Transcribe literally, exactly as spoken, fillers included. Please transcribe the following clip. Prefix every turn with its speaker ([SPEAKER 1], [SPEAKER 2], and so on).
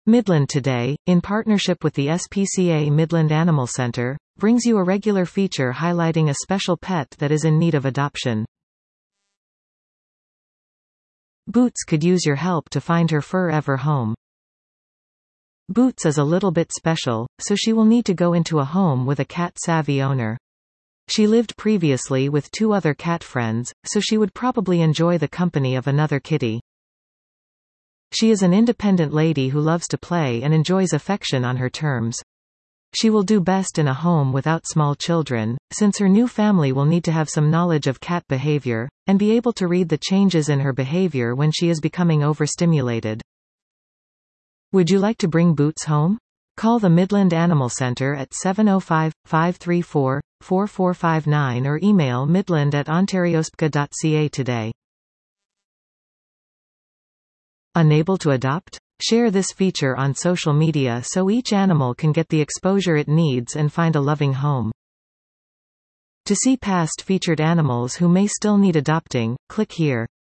[SPEAKER 1] Midland Today, in partnership with the S P C A Midland Animal Center, brings you a regular feature highlighting a special pet that is in need of adoption. Boots could use your help to find her forever home. Boots is a little bit special, so she will need to go into a home with a cat-savvy owner. She lived previously with two other cat friends, so she would probably enjoy the company of another kitty. She is an independent lady who loves to play and enjoys affection on her terms. She will do best in a home without small children, since her new family will need to have some knowledge of cat behavior, and be able to read the changes in her behavior when she is becoming overstimulated. Would you like to bring Boots home? Call the Midland Animal Center at seven oh five, five three four, four four five nine or email midland at ontariosp dot c a today. Unable to adopt? Share this feature on social media so each animal can get the exposure it needs and find a loving home. To see past featured animals who may still need adopting, click here.